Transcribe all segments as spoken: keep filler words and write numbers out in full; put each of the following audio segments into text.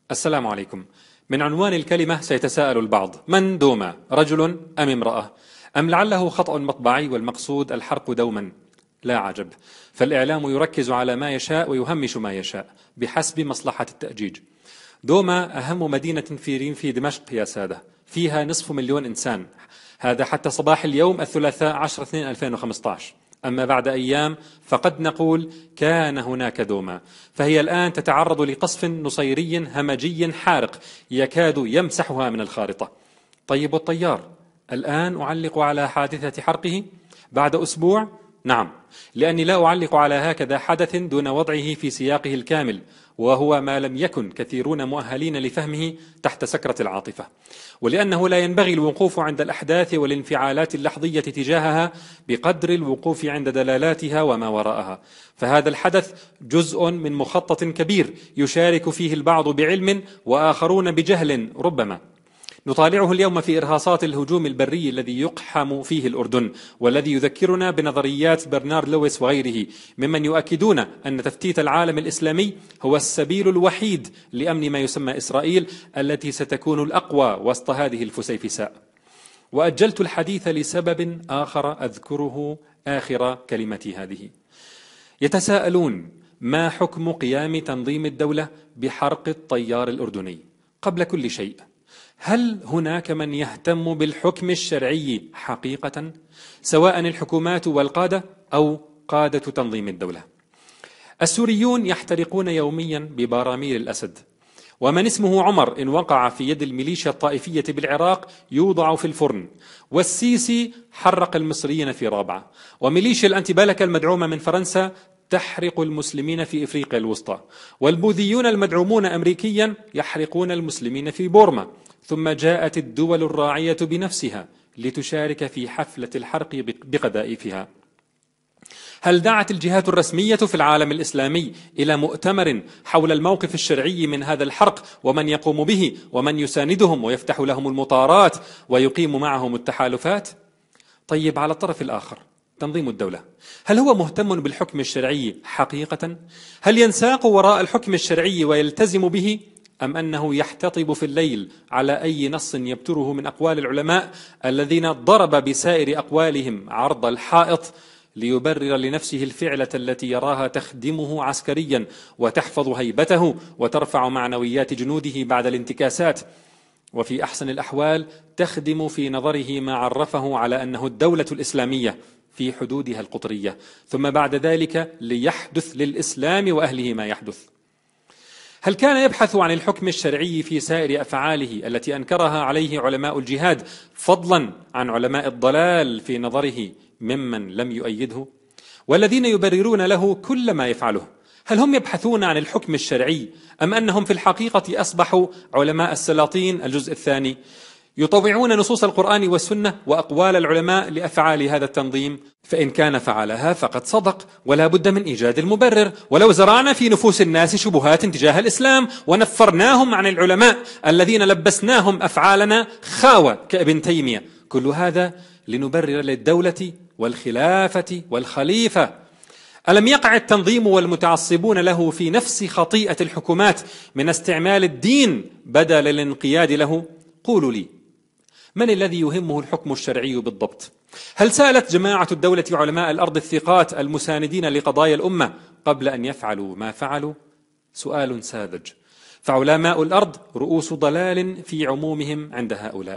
السلام عليكم. من عنوان الكلمة سيتساءل البعض: من دوما، رجل أم امرأة؟ أم لعله خطأ مطبعي والمقصود الحرق دوما؟ لا عجب، فالإعلام يركز على ما يشاء ويهمش ما يشاء بحسب مصلحة التأجيج. دوما أهم مدينة في ريف دمشق يا سادة، فيها نصف مليون إنسان، هذا حتى صباح اليوم الثلاثاء عشرة اثنين ألفين وخمسة عشر. أما بعد أيام فقد نقول كان هناك دوما، فهي الآن تتعرض لقصف نصيري همجي حارق يكاد يمسحها من الخارطة. طيب والطيار؟ الآن أعلق على حادثة حرقه بعد أسبوع؟ نعم، لأني لا أعلق على هكذا حدث دون وضعه في سياقه الكامل، وهو ما لم يكن كثيرون مؤهلين لفهمه تحت سكرة العاطفة، ولأنه لا ينبغي الوقوف عند الأحداث والانفعالات اللحظية تجاهها بقدر الوقوف عند دلالاتها وما وراءها. فهذا الحدث جزء من مخطط كبير يشارك فيه البعض بعلم وآخرون بجهل ربما. نطالعه اليوم في إرهاصات الهجوم البري الذي يقحم فيه الأردن، والذي يذكرنا بنظريات برنارد لويس وغيره ممن يؤكدون أن تفتيت العالم الإسلامي هو السبيل الوحيد لأمن ما يسمى إسرائيل، التي ستكون الأقوى وسط هذه الفسيفساء. وأجلت الحديث لسبب آخر أذكره آخر كلمتي هذه. يتساءلون: ما حكم قيام تنظيم الدولة بحرق الطيار الأردني؟ قبل كل شيء، هل هناك من يهتم بالحكم الشرعي حقيقة، سواء الحكومات والقادة أو قادة تنظيم الدولة؟ السوريون يحترقون يوميا ببراميل الأسد، ومن اسمه عمر إن وقع في يد الميليشيا الطائفية بالعراق يوضع في الفرن، والسيسي حرق المصريين في رابعة، وميليشيا الأنتبالكة المدعومة من فرنسا تحرق المسلمين في إفريقيا الوسطى، والبوذيون المدعومون أمريكيا يحرقون المسلمين في بورما. ثم جاءت الدول الراعية بنفسها لتشارك في حفلة الحرق بقذائفها. هل دعت الجهات الرسمية في العالم الإسلامي إلى مؤتمر حول الموقف الشرعي من هذا الحرق ومن يقوم به ومن يساندهم ويفتح لهم المطارات ويقيم معهم التحالفات؟ طيب، على الطرف الآخر تنظيم الدولة، هل هو مهتم بالحكم الشرعي حقيقة؟ هل ينساق وراء الحكم الشرعي ويلتزم به، أم أنه يحتطب في الليل على أي نص يبتره من أقوال العلماء الذين ضرب بسائر أقوالهم عرض الحائط ليبرر لنفسه الفعلة التي يراها تخدمه عسكريا وتحفظ هيبته وترفع معنويات جنوده بعد الانتكاسات، وفي أحسن الأحوال تخدم في نظره ما عرفه على أنه الدولة الإسلامية في حدودها القطرية، ثم بعد ذلك ليحدث للإسلام وأهله ما يحدث؟ هل كان يبحث عن الحكم الشرعي في سائر أفعاله التي أنكرها عليه علماء الجهاد، فضلا عن علماء الضلال في نظره ممن لم يؤيده والذين يبررون له كل ما يفعله؟ هل هم يبحثون عن الحكم الشرعي، أم أنهم في الحقيقة أصبحوا علماء السلاطين الجزء الثاني يطوعون نصوص القرآن والسنة وأقوال العلماء لأفعال هذا التنظيم؟ فإن كان فعلها فقد صدق، ولا بد من إيجاد المبرر. ولو زرعنا في نفوس الناس شبهات تجاه الإسلام ونفرناهم عن العلماء الذين لبسناهم أفعالنا خاوة كابن تيمية، كل هذا لنبرر للدولة والخلافة والخليفة. ألم يقع التنظيم والمتعصبون له في نفس خطيئة الحكومات من استعمال الدين بدل الانقياد له؟ قولوا لي، من الذي يهمه الحكم الشرعي بالضبط؟ هل سألت جماعة الدولة علماء الأرض الثقات المساندين لقضايا الأمة قبل أن يفعلوا ما فعلوا؟ سؤال ساذج، فعلماء الأرض رؤوس ضلال في عمومهم عند هؤلاء.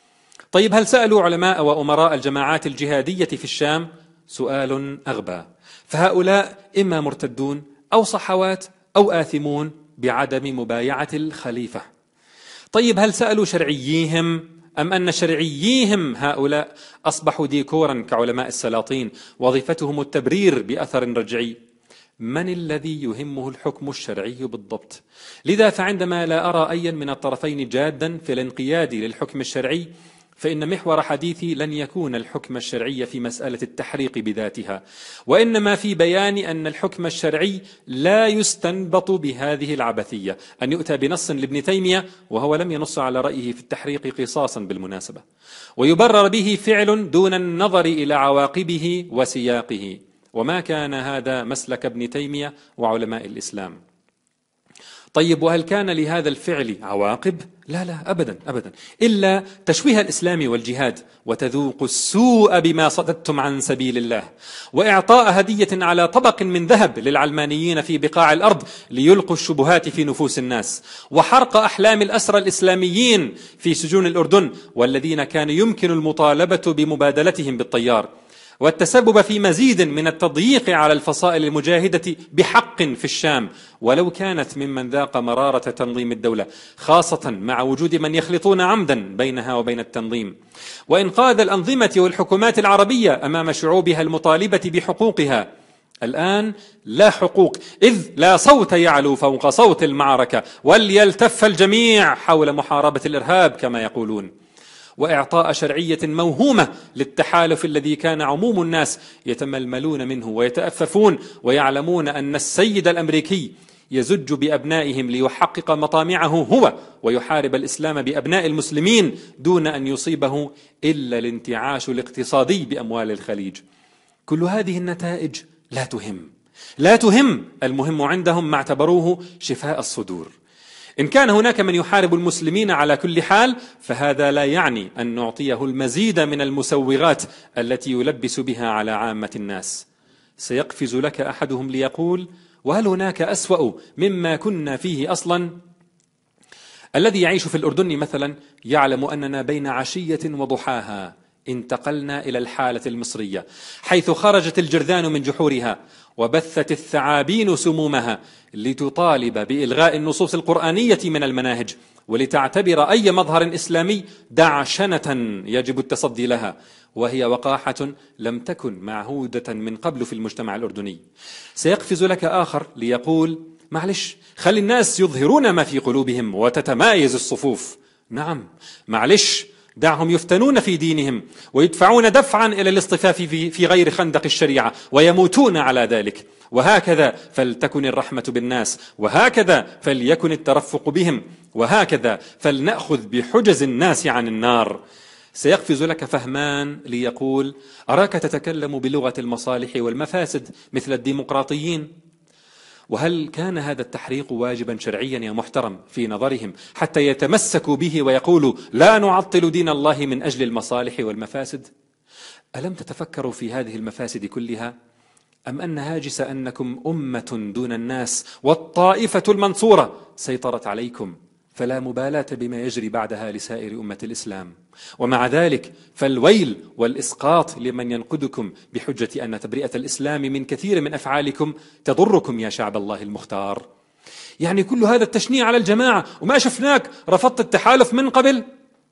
طيب، هل سألوا علماء وأمراء الجماعات الجهادية في الشام؟ سؤال أغبى، فهؤلاء إما مرتدون أو صحوات أو آثمون بعدم مبايعة الخليفة. طيب، هل سألوا شرعييهم، أم أن شرعييهم هؤلاء أصبحوا ديكورا كعلماء السلاطين وظيفتهم التبرير بأثر رجعي؟ من الذي يهمه الحكم الشرعي بالضبط؟ لذا فعندما لا أرى أيا من الطرفين جادا في الانقياد للحكم الشرعي، فإن محور حديثي لن يكون الحكم الشرعي في مسألة التحريق بذاتها، وإنما في بيان أن الحكم الشرعي لا يستنبط بهذه العبثية، أن يؤتى بنص لابن تيمية وهو لم ينص على رأيه في التحريق قصاصا بالمناسبة، ويبرر به فعل دون النظر إلى عواقبه وسياقه، وما كان هذا مسلك ابن تيمية وعلماء الإسلام. طيب وهل كان لهذا الفعل عواقب؟ لا لا أبدا أبدا، إلا تشويه الإسلام والجهاد، وتذوق السوء بما صددتم عن سبيل الله، وإعطاء هدية على طبق من ذهب للعلمانيين في بقاع الأرض ليلقوا الشبهات في نفوس الناس، وحرق أحلام الأسرى الإسلاميين في سجون الأردن والذين كان يمكن المطالبة بمبادلتهم بالطيار، والتسبب في مزيد من التضييق على الفصائل المجاهدة بحق في الشام ولو كانت ممن ذاق مرارة تنظيم الدولة، خاصة مع وجود من يخلطون عمدا بينها وبين التنظيم، وإنقاذ الأنظمة والحكومات العربية أمام شعوبها المطالبة بحقوقها. الآن لا حقوق، إذ لا صوت يعلو فوق صوت المعركة، وليلتف الجميع حول محاربة الإرهاب كما يقولون، وإعطاء شرعية موهومة للتحالف الذي كان عموم الناس يتململون منه ويتأففون ويعلمون أن السيد الأمريكي يزج بأبنائهم ليحقق مطامعه هو ويحارب الإسلام بأبناء المسلمين دون أن يصيبه إلا الانتعاش الاقتصادي بأموال الخليج. كل هذه النتائج لا تهم لا تهم المهم عندهم ما اعتبروه شفاء الصدور. إن كان هناك من يحارب المسلمين على كل حال، فهذا لا يعني أن نعطيه المزيد من المسوغات التي يلبس بها على عامة الناس. سيقفز لك أحدهم ليقول: وهل هناك أسوأ مما كنا فيه أصلا؟ الذي يعيش في الأردن مثلا يعلم أننا بين عشية وضحاها انتقلنا إلى الحالة المصرية، حيث خرجت الجرذان من جحورها وبثت الثعابين سمومها لتطالب بإلغاء النصوص القرآنية من المناهج، ولتعتبر أي مظهر إسلامي دعشنة يجب التصدي لها، وهي وقاحة لم تكن معهودة من قبل في المجتمع الأردني. سيقفز لك آخر ليقول: معلش، خلي الناس يظهرون ما في قلوبهم وتتمايز الصفوف. نعم، معلش، دعهم يفتنون في دينهم ويدفعون دفعا إلى الاصطفاف في غير خندق الشريعة ويموتون على ذلك، وهكذا فلتكن الرحمة بالناس، وهكذا فليكن الترفق بهم، وهكذا فلنأخذ بحجز الناس عن النار. سيقفز لك فهمان ليقول: أراك تتكلم بلغة المصالح والمفاسد مثل الديمقراطيين. وهل كان هذا التحريق واجبا شرعيا يا محترم في نظرهم حتى يتمسكوا به ويقولوا: لا نعطل دين الله من أجل المصالح والمفاسد؟ ألم تتفكروا في هذه المفاسد كلها؟ أم أن هاجس أنكم أمة دون الناس والطائفة المنصورة سيطرت عليكم، فلا مبالاة بما يجري بعدها لسائر أمة الإسلام؟ ومع ذلك فالويل والإسقاط لمن ينقدكم بحجة أن تبرئة الإسلام من كثير من أفعالكم تضركم يا شعب الله المختار. يعني كل هذا التشنيع على الجماعة وما شفناك رفضت التحالف من قبل؟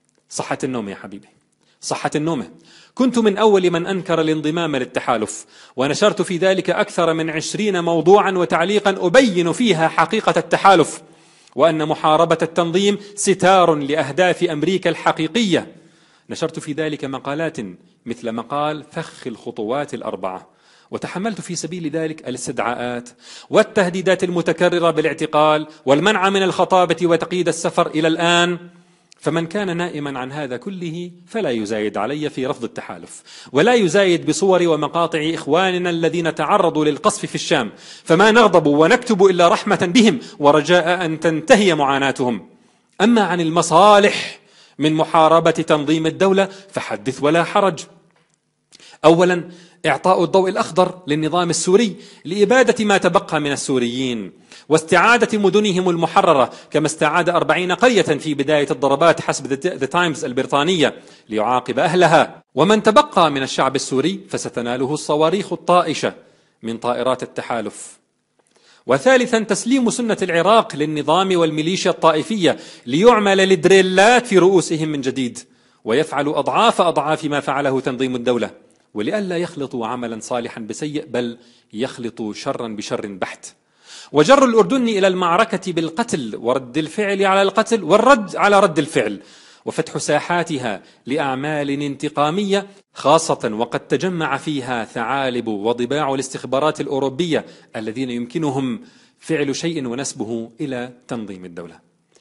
صحة النوم يا حبيبي، صحة النوم. كنت من أول من أنكر الانضمام للتحالف، ونشرت في ذلك أكثر من عشرين موضوعا وتعليقا أبين فيها حقيقة التحالف، وأن محاربة التنظيم ستار لأهداف أمريكا الحقيقية. نشرت في ذلك مقالات مثل مقال فخ الخطوات الأربعة، وتحملت في سبيل ذلك الاستدعاءات والتهديدات المتكررة بالاعتقال والمنع من الخطابة وتقييد السفر إلى الآن. فمن كان نائما عن هذا كله فلا يزايد علي في رفض التحالف، ولا يزايد بصور ومقاطع إخواننا الذين تعرضوا للقصف في الشام، فما نغضب ونكتب إلا رحمة بهم ورجاء أن تنتهي معاناتهم. أما عن المصالح من محاربة تنظيم الدولة فحدث ولا حرج. أولا، إعطاء الضوء الأخضر للنظام السوري لإبادة ما تبقى من السوريين، واستعادة مدنهم المحررة، كما استعاد أربعين قرية في بداية الضربات حسب ذا تايمز البريطانية ليعاقب أهلها. ومن تبقى من الشعب السوري فستناله الصواريخ الطائشة من طائرات التحالف. وثالثا، تسليم سنة العراق للنظام والميليشيا الطائفية ليعمل الدريلات في رؤوسهم من جديد، ويفعل أضعاف أضعاف ما فعله تنظيم الدولة، ولئلا يخلطوا عملا صالحا بسيء، بل يخلطوا شرا بشر بحت. وجر الأردن إلى المعركة بالقتل ورد الفعل على القتل والرد على رد الفعل، وفتح ساحاتها لأعمال انتقامية، خاصة وقد تجمع فيها ثعالب وضباع الاستخبارات الأوروبية الذين يمكنهم فعل شيء ونسبه إلى تنظيم الدولة.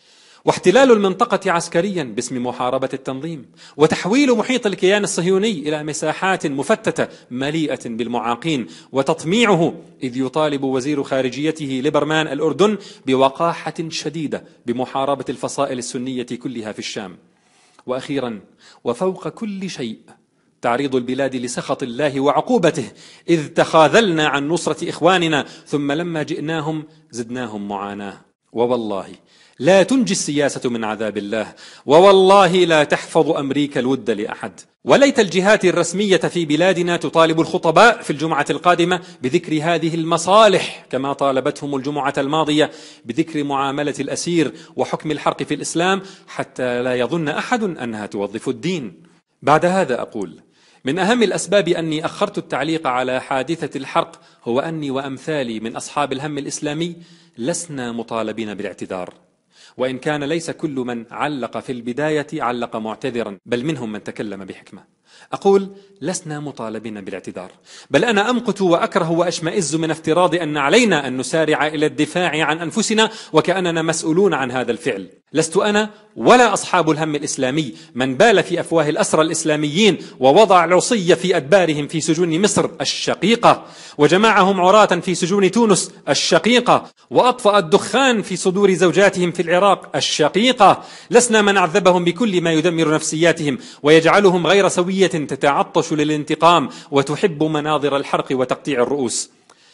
واحتلال المنطقة عسكريا باسم محاربة التنظيم، وتحويل محيط الكيان الصهيوني إلى مساحات مفتتة مليئة بالمعاقين، وتطميعه إذ يطالب وزير خارجيته ليبرمان الأردن بوقاحة شديدة بمحاربة الفصائل السنية كلها في الشام. وأخيرا وفوق كل شيء تعريض البلاد لسخط الله وعقوبته، إذ تخاذلنا عن نصرة إخواننا ثم لما جئناهم زدناهم معاناة. ووالله لا تنجي السياسة من عذاب الله، ووالله لا تحفظ أمريكا الود لأحد. وليت الجهات الرسمية في بلادنا تطالب الخطباء في الجمعة القادمة بذكر هذه المصالح كما طالبتهم الجمعة الماضية بذكر معاملة الأسير وحكم الحرق في الإسلام، حتى لا يظن أحد أنها توظف الدين. بعد هذا أقول: من أهم الأسباب أني أخرت التعليق على حادثة الحرق هو أني وأمثالي من أصحاب الهم الإسلامي لسنا مطالبين بالاعتذار، وإن كان ليس كل من علق في البداية علق معتذرا، بل منهم من تكلم بحكمة. أقول: لسنا مطالبين بالاعتذار، بل أنا أمقت وأكره وأشمئز من افتراض أن علينا أن نسارع إلى الدفاع عن أنفسنا وكأننا مسؤولون عن هذا الفعل. لست أنا ولا أصحاب الهم الإسلامي من بال في أفواه الأسرى الإسلاميين ووضع العصي في أدبارهم في سجون مصر الشقيقة، وجمعهم عراة في سجون تونس الشقيقة، وأطفأ الدخان في صدور زوجاتهم في العراق الشقيقة. لسنا من عذبهم بكل ما يدمر نفسياتهم ويجعلهم غير سوية تتعطش للانتقام وتحب مناظر الحرق وتقطيع الرؤوس.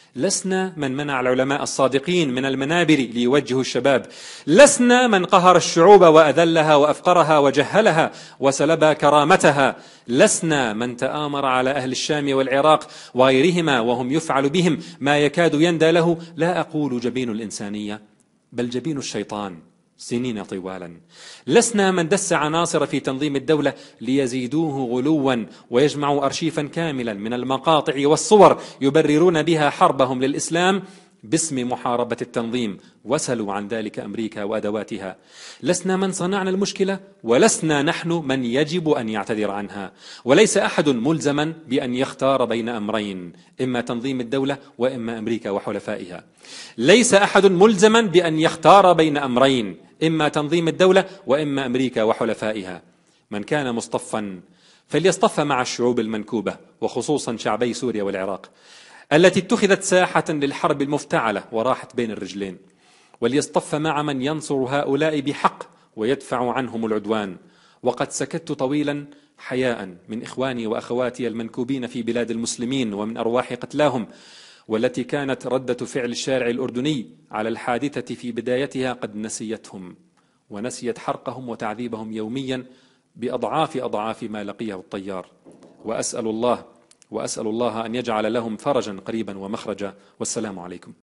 لسنا من منع العلماء الصادقين من المنابر ليوجهوا الشباب. لسنا من قهر الشعوب وأذلها وأفقرها وجهلها وسلب كرامتها. لسنا من تآمر على أهل الشام والعراق وغيرهما وهم يفعل بهم ما يكاد يندى له لا أقول جبين الإنسانية بل جبين الشيطان سنين طوالا. لسنا من دس عناصر في تنظيم الدولة ليزيدوه غلوا ويجمعوا أرشيفا كاملا من المقاطع والصور يبررون بها حربهم للإسلام باسم محاربة التنظيم، وسلوا عن ذلك أمريكا وأدواتها. لسنا من صنعنا المشكلة، ولسنا نحن من يجب أن يعتذر عنها. وليس أحد ملزما بأن يختار بين أمرين، إما تنظيم الدولة وإما أمريكا وحلفائها. ليس أحد ملزما بأن يختار بين أمرين، إما تنظيم الدولة وإما أمريكا وحلفائها. من كان مصطفا فليصطف مع الشعوب المنكوبة، وخصوصا شعبي سوريا والعراق التي اتخذت ساحة للحرب المفتعلة وراحت بين الرجلين، وليصطف مع من ينصر هؤلاء بحق ويدفع عنهم العدوان. وقد سكت طويلا حياء من إخواني وأخواتي المنكوبين في بلاد المسلمين ومن أرواح قتلاهم، والتي كانت ردة فعل الشارع الأردني على الحادثة في بدايتها قد نسيتهم ونسيت حرقهم وتعذيبهم يوميا بأضعاف أضعاف ما لقيه الطيار. وأسأل الله وأسأل الله أن يجعل لهم فرجا قريبا ومخرجا. والسلام عليكم.